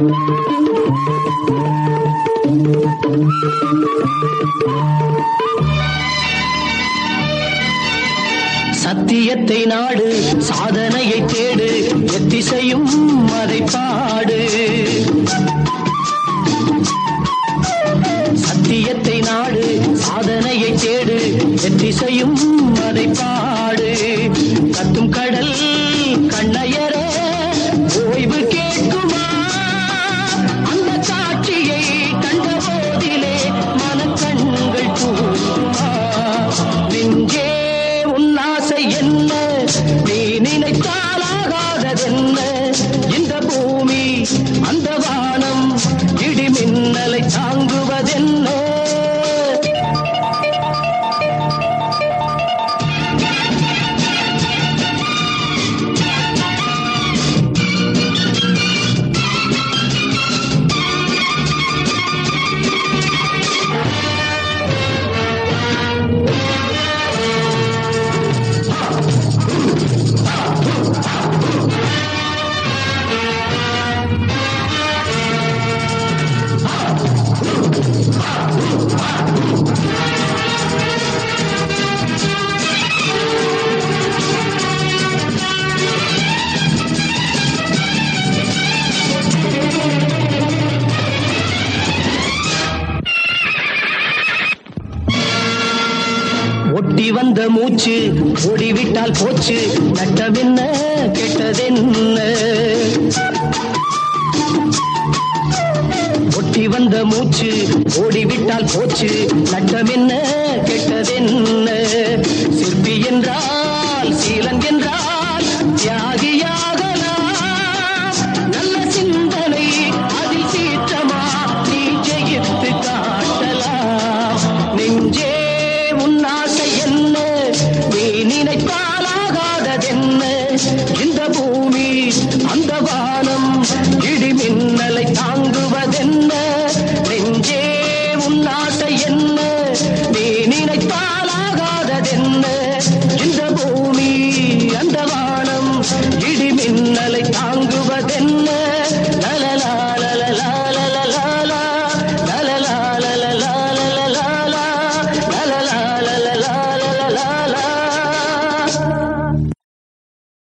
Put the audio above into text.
சத்தியத்தை நாடு, சாதனையை தேடு, எத்திசையும் அதை பாடு. சத்தியத்தை நாடு, சாதனையை தேடு, எத்திசையும் அதை பாடு. கத்தும் கடல் கண்ணையர ஓய்வு கேட்குமா? அந்த காட்சியை கண்ட போதிலே மனக்கண்கள் தூங்குமா? நெஞ்சே உன்னாசை என்ன? நீ நினைத்தாலாகாததென்ன? இந்த பூமி அந்த வானம் இடி மின்னலை தாங்குவதென்ன? ஒட்டி வந்த மூச்சு ஓடிவிட்டால் போச்சு, நட்டமென்ன கெட்டதென்ன? ஒட்டி வந்த மூச்சு ஓடிவிட்டால் போச்சு, நட்டமென்ன கெட்டதென்ன? சிற்பி என்றால் சீலன் என்றால் தியாகியாகலாம். நல்ல சிந்தனை அதில் சீற்றமா நீ ஜெயித்து காட்டலாம். நெஞ்சே உன்னாசை என்ன? நீ நினைத்தாலாகாததென்ன? இந்த பூமி அந்த வானம் இடி மின்னலை தாங்குவதென்ன? நெஞ்சே உன்னாசை என்ன? நீ நினைத்தாலாகாததென்ன? இந்த பூமி அந்த வானம் இடி மின்னலை தாங்குவதென்ன? லலலா லலலா லலலா லலலா லலலா லலலா லலலா லலலா லலலா.